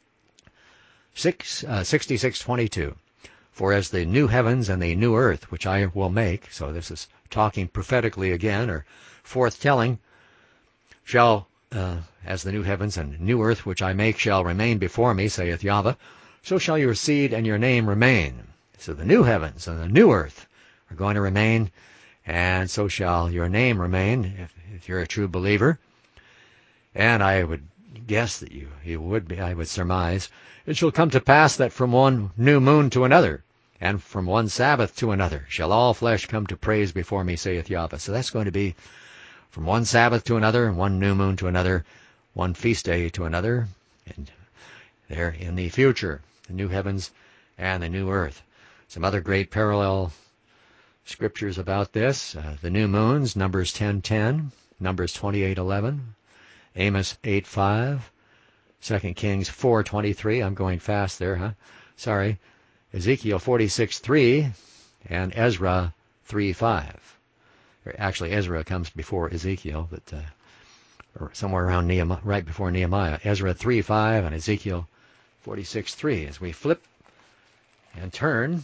66:22, for as the new heavens and the new earth, which I will make, so this is talking prophetically again, or forthtelling, shall, as the new heavens and new earth which I make shall remain before me, saith Yahweh, so shall your seed and your name remain. So the new heavens and the new earth are going to remain, and so shall your name remain, if you're a true believer. And I would guess that you would be, I would surmise, it shall come to pass that from one new moon to another, and from one Sabbath to another, shall all flesh come to praise before me, saith Yahweh. So that's going to be from one Sabbath to another, and one new moon to another, one feast day to another, and there in the future, the new heavens and the new earth. Some other great parallel scriptures about this, the new moons, Numbers 10:10, Numbers 28:11, Amos 8:5, 2 Kings 4:23, I'm going fast there, Sorry, Ezekiel 46:3, and Ezra 3:5. Actually, Ezra comes before Ezekiel, but or somewhere around Nehemiah, right before Nehemiah. Ezra 3:5 and Ezekiel 46:3. As we flip and turn,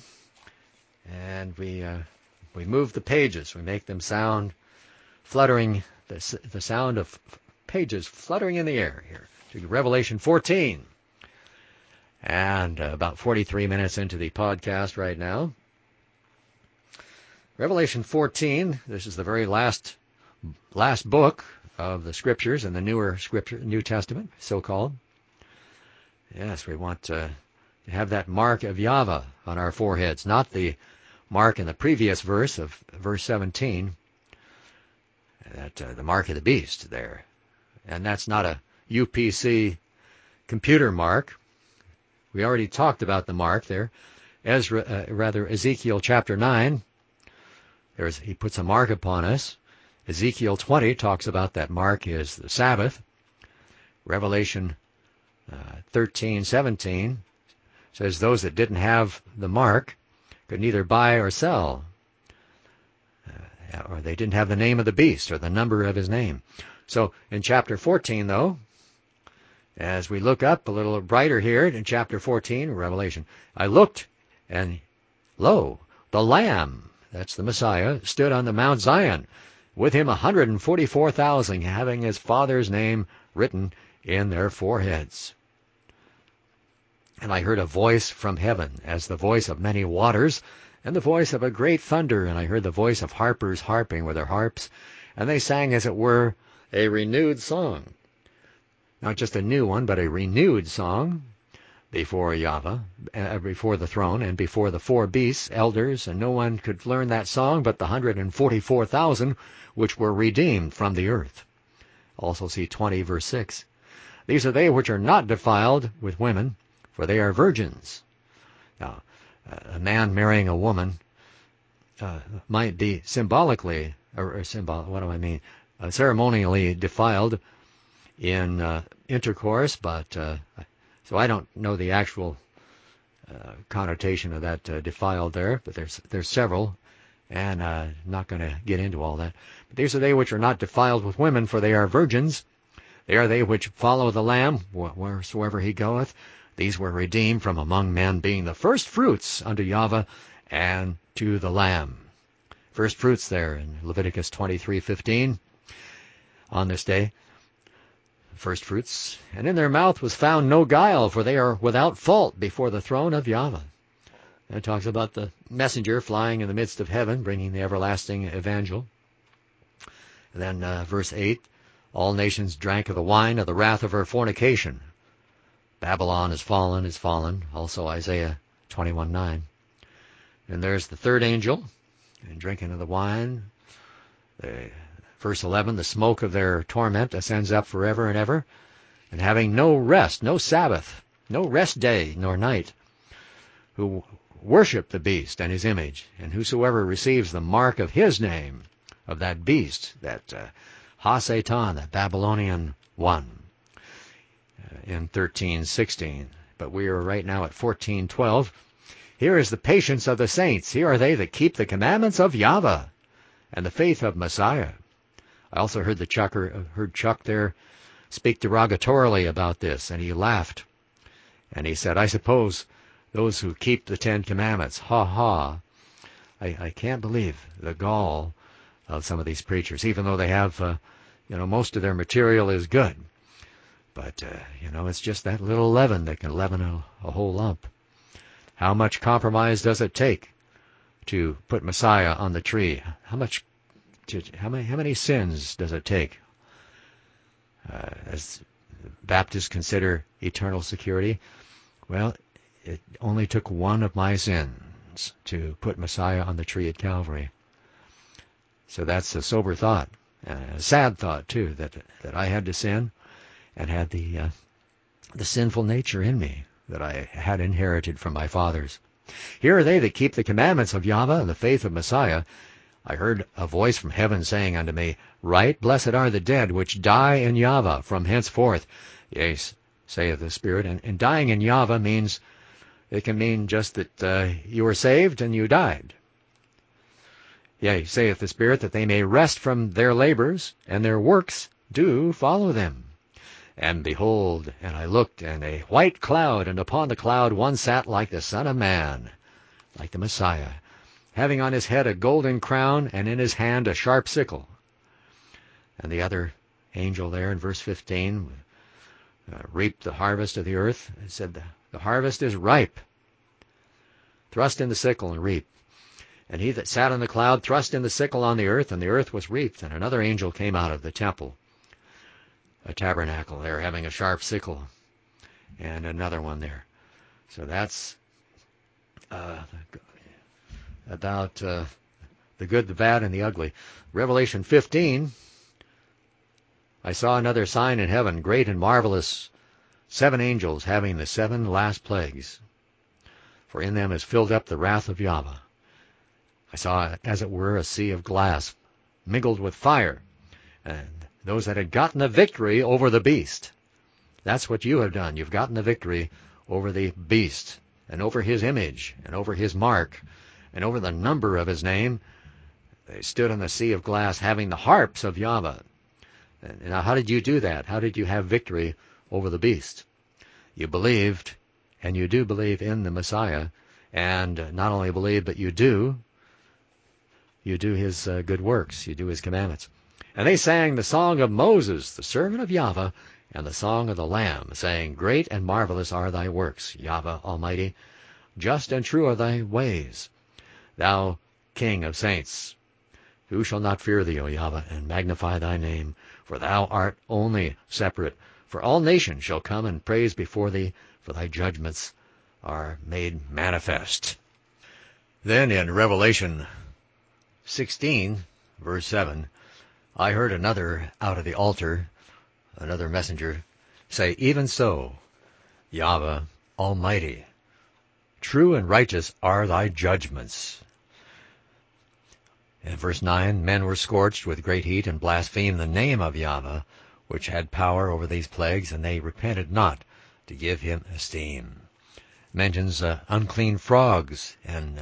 and we move the pages, we make them sound fluttering, the sound of pages fluttering in the air here, to Revelation 14. And about 43 minutes into the podcast right now. Revelation 14, this is the very last book of the Scriptures in the newer Scripture, New Testament, so-called. Yes, we want to have that mark of Yahweh on our foreheads, not the mark in the previous verse of verse 17, that the mark of the beast there. And that's not a UPC computer mark. We already talked about the mark there. Ezekiel chapter 9, he puts a mark upon us. Ezekiel 20 talks about that mark is the Sabbath. Revelation 13:17 says those that didn't have the mark could neither buy or sell, or they didn't have the name of the beast or the number of his name. So in chapter 14, though, as we look up a little brighter here in chapter 14, Revelation, I looked, and lo, the Lamb, that's the Messiah, stood on the Mount Zion, with him 144,000, having his Father's name written in their foreheads. And I heard a voice from heaven, as the voice of many waters, and the voice of a great thunder, and I heard the voice of harpers harping with their harps, and they sang, as it were, a renewed song. Not just a new one, but a renewed song before Yahweh, before the throne, and before the four beasts, elders, and no one could learn that song but the 144,000 which were redeemed from the earth. Also see 20, verse 6. These are they which are not defiled with women, for they are virgins. Now, a man marrying a woman might be symbolically, ceremonially defiled in intercourse, but so I don't know the actual connotation of that defiled there, but there's several, and not going to get into all that. But these are they which are not defiled with women, for they are virgins. They are they which follow the Lamb wheresoever he goeth. These were redeemed from among men, being the first fruits unto Yahweh and to the Lamb. First fruits there in Leviticus 23:15. On this day, first fruits, and in their mouth was found no guile, for they are without fault before the throne of Yahweh. And it talks about the messenger flying in the midst of heaven, bringing the everlasting evangel. And then verse 8, all nations drank of the wine of the wrath of her fornication. Babylon is fallen, also Isaiah 21:9. And there's the third angel, and drinking of the wine. Verse 11, the smoke of their torment ascends up forever and ever, and having no rest, no Sabbath, no rest day nor night, who worship the beast and his image, and whosoever receives the mark of his name, of that beast, that Ha-Satan, that Babylonian one, in 13:16. But we are right now at 14:12. Here is the patience of the saints. Here are they that keep the commandments of Yahweh and the faith of Messiah. I also heard Chuck there speak derogatorily about this, and he laughed. And he said, I suppose those who keep the Ten Commandments, I can't believe the gall of some of these preachers, even though they have, most of their material is good. But, it's just that little leaven that can leaven a whole lump. How much compromise does it take to put Messiah on the tree? How many sins does it take? As Baptists consider eternal security, well, it only took one of my sins to put Messiah on the tree at Calvary. So that's a sober thought, a sad thought too, that I had to sin and had the sinful nature in me that I had inherited from my fathers. Here are they that keep the commandments of Yahweh and the faith of Messiah. I heard a voice from heaven saying unto me, Right, blessed are the dead which die in Yahweh from henceforth. Yes, saith the Spirit. And dying in Yahweh means, it can mean just that you were saved and you died. Yea, saith the Spirit, that they may rest from their labors, and their works do follow them. And behold, and I looked, and a white cloud, and upon the cloud one sat like the Son of Man, like the Messiah, having on his head a golden crown, and in his hand a sharp sickle. And the other angel there in verse 15 reaped the harvest of the earth. It said, the harvest is ripe. Thrust in the sickle and reap. And he that sat on the cloud thrust in the sickle on the earth, and the earth was reaped. And another angel came out of the temple, a tabernacle there, having a sharp sickle, and another one there. So that's about the good, the bad, and the ugly. Revelation 15, I saw another sign in heaven, great and marvelous, 7 angels having the 7 last plagues. For in them is filled up the wrath of Yahweh. I saw, as it were, a sea of glass, mingled with fire, and those that had gotten the victory over the beast. That's what you have done. You've gotten the victory over the beast, and over his image, and over his mark, and over the number of his name. They stood on the sea of glass, having the harps of Yahweh. And now, how did you do that? How did you have victory over the beast? You believed, and you do believe in the Messiah, and not only believe, but you do his good works. You do his commandments. And they sang the song of Moses, the servant of Yahweh, and the song of the Lamb, saying, Great and marvelous are thy works, Yahweh Almighty. Just and true are thy ways, thou King of saints. Who shall not fear thee, O Yahweh, and magnify thy name? For thou art only separate. For all nations shall come and praise before thee, for thy judgments are made manifest. Then in Revelation 16, verse 7, I heard another out of the altar, another messenger, say, even so, Yahweh Almighty, true and righteous are thy judgments. In verse 9, men were scorched with great heat and blasphemed the name of Yahweh, which had power over these plagues, and they repented not to give him esteem. Mentions unclean frogs and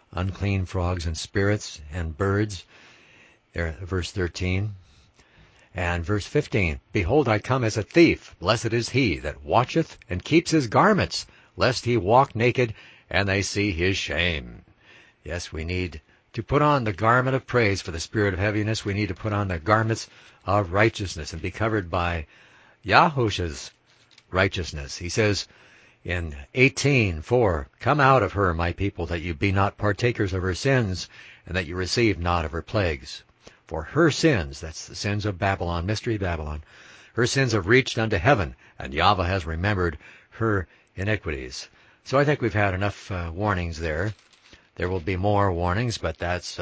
spirits and birds. There, verse 13. And verse 15, behold, I come as a thief. Blessed is he that watcheth and keeps his garments, lest he walk naked, and they see his shame. Yes, we need to put on the garment of praise for the spirit of heaviness. We need to put on the garments of righteousness and be covered by Yahusha's righteousness. He says in 18:4, come out of her, my people, that you be not partakers of her sins, and that you receive not of her plagues. For her sins, that's the sins of Babylon, Mystery Babylon, her sins have reached unto heaven, and Yahweh has remembered her iniquities. So I think we've had enough warnings there. There will be more warnings, but that's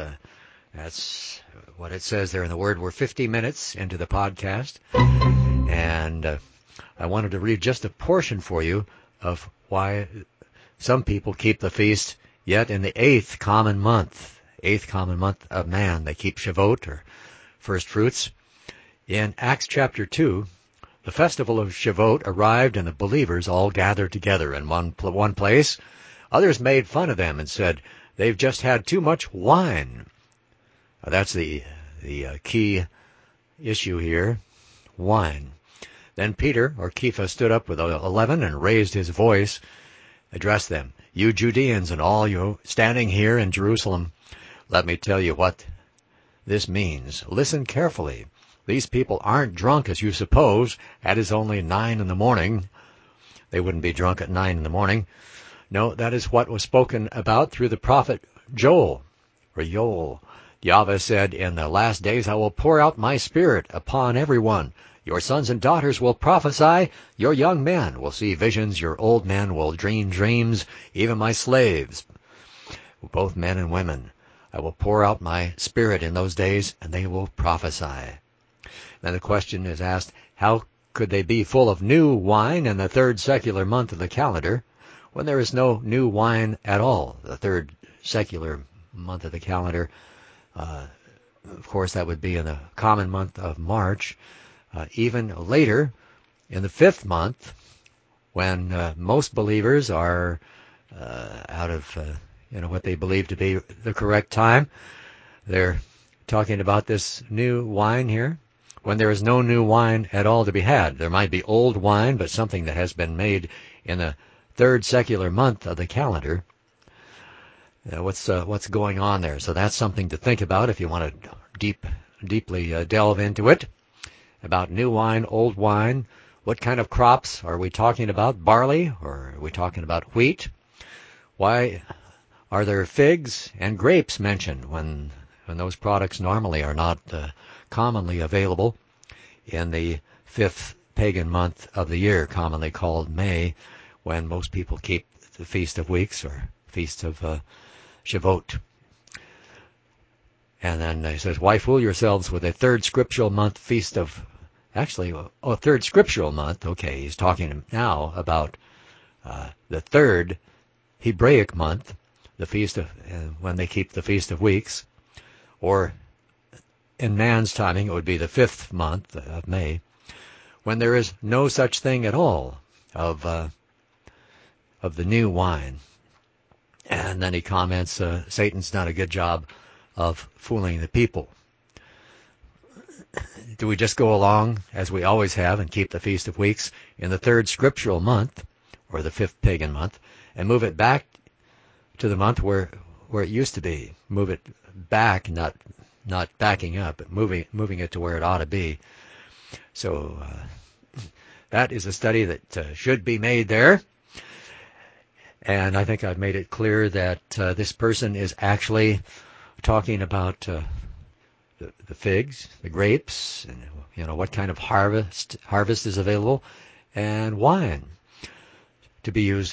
what it says there in the Word. We're 50 minutes into the podcast, and I wanted to read just a portion for you of why some people keep the feast yet in the eighth common month of man. They keep Shavuot, or first fruits. In Acts chapter 2, the festival of Shavuot arrived, and the believers all gathered together in one place. Others made fun of them and said, they've just had too much wine. That's the key issue here, wine. Then Peter, or Kepha, stood up with 11 and raised his voice, addressed them. You Judeans and all you standing here in Jerusalem, let me tell you what this means. Listen carefully. These people aren't drunk as you suppose. It is only 9 a.m. They wouldn't be drunk at 9 a.m. No, that is what was spoken about through the prophet Joel, or Yoel. Yahweh said, in the last days I will pour out my spirit upon everyone. Your sons and daughters will prophesy, your young men will see visions, your old men will dream dreams, even my slaves, both men and women. I will pour out my spirit in those days, and they will prophesy. Then the question is asked, how could they be full of new wine in the third secular month of the calendar, when there is no new wine at all? The third secular month of the calendar, of course, that would be in the common month of March. Even later, in the fifth month, when most believers are out of what they believe to be the correct time, they're talking about this new wine here. When there is no new wine at all to be had, there might be old wine, but something that has been made in the third secular month of the calendar. What's going on there? So that's something to think about if you want to deeply delve into it. About new wine, old wine. What kind of crops are we talking about? Barley, or are we talking about wheat? Why are there figs and grapes mentioned when those products normally are not commonly available in the fifth pagan month of the year, commonly called May, when most people keep the Feast of Weeks, or Feast of Shavuot? And then he says, why fool yourselves with a third scriptural month feast of... Actually, third scriptural month. Okay, he's talking now about the third Hebraic month, the feast of... when they keep the Feast of Weeks. Or in man's timing, it would be the fifth month of May, when there is no such thing at all of the new wine. And then he comments, Satan's done a good job of fooling the people. Do we just go along, as we always have, and keep the Feast of Weeks in the third scriptural month, or the fifth pagan month, and move it back to the month where it used to be? Move it back, not backing up, but moving it to where it ought to be. So that is a study that should be made there. And I think I've made it clear that this person is actually talking about the figs, the grapes, and what kind of harvest is available, and wine to be used,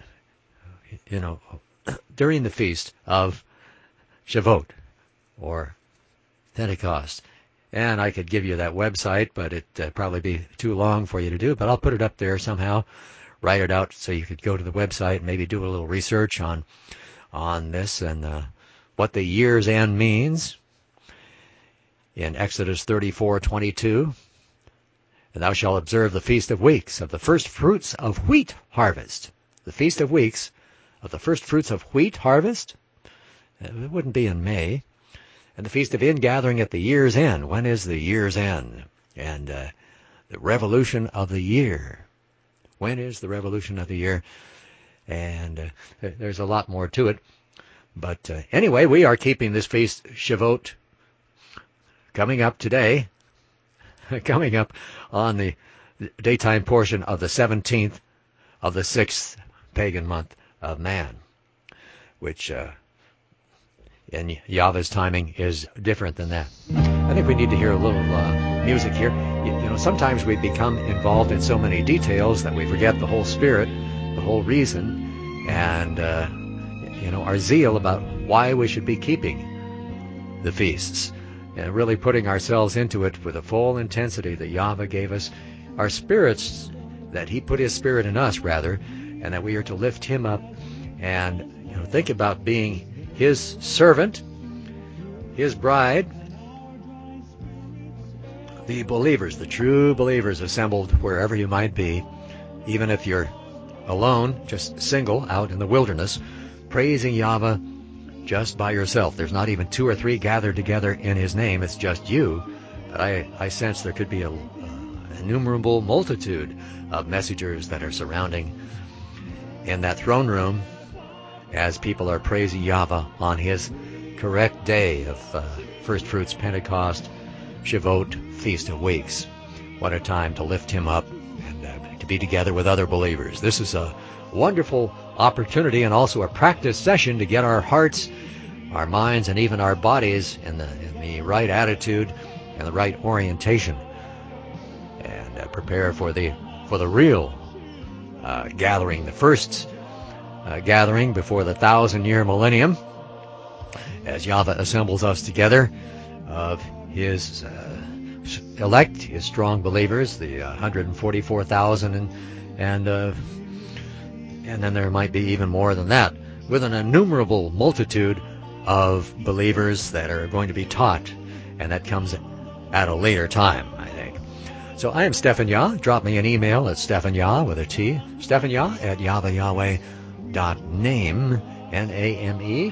during the feast of Shavuot or Pentecost. And I could give you that website, but it'd probably be too long for you to do. But I'll put it up there somehow, write it out so you could go to the website and maybe do a little research on this and what the year's end means. In Exodus 34:22, and thou shalt observe the Feast of Weeks of the first fruits of wheat harvest. The Feast of Weeks of the first fruits of wheat harvest? It wouldn't be in May. And the Feast of Ingathering at the year's end. When is the year's end? And the revolution of the year. When is the revolution of the year? And there's a lot more to it. But anyway, we are keeping this feast, Shavuot, coming up today, coming up on the daytime portion of the 17th of the 6th pagan month of Man, which in Yahweh's timing is different than that. I think we need to hear a little music here. You know, sometimes we become involved in so many details that we forget the whole spirit, the whole reason, and our zeal about why we should be keeping the feasts, and really putting ourselves into it with the full intensity that Yahweh gave us, our spirits, that He put His Spirit in us, rather, and that we are to lift Him up and think about being His servant, His bride, the believers, the true believers assembled wherever you might be, even if you're alone, just single, out in the wilderness, praising Yahweh just by yourself. There's not even 2 or 3 gathered together in His name. It's just you. But I sense there could be an innumerable multitude of messengers that are surrounding in that throne room as people are praising Yahweh on His correct day of First Fruits, Pentecost, Shavuot, Feast of Weeks. What a time to lift Him up and to be together with other believers. This is a wonderful opportunity and also a practice session to get our hearts, our minds, and even our bodies in the right attitude and the right orientation, and prepare for the real gathering, the first gathering before the 1,000-year millennium, as Yahweh assembles us together of His elect, His strong believers, the 144,000, and then there might be even more than that, with an innumerable multitude of believers that are going to be taught, and that comes at a later time, I think. So I am Stephan Yah. Drop me an email at Stephan Yah with a T, Stephan Yah at YahwehYahweh.name, N-A-M-E,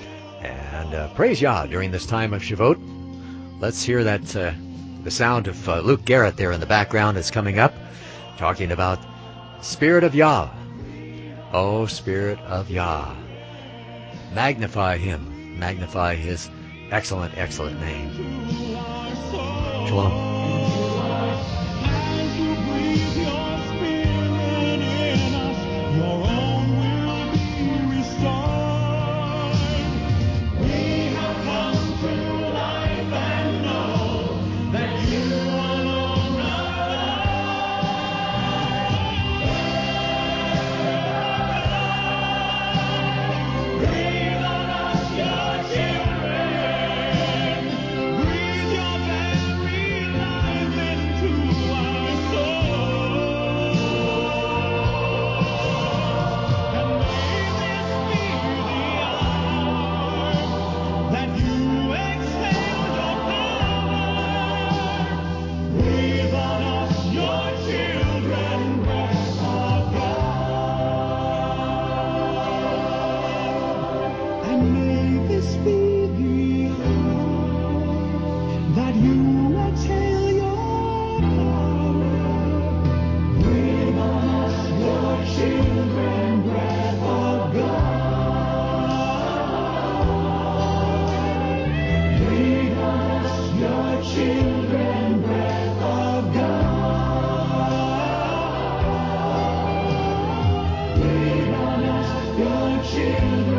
and praise Yah during this time of Shavuot. Let's hear that the sound of Luke Garrett there in the background is coming up, talking about Spirit of Yah. Oh, Spirit of Yah, magnify Him, magnify His excellent, excellent name. Shalom. Children.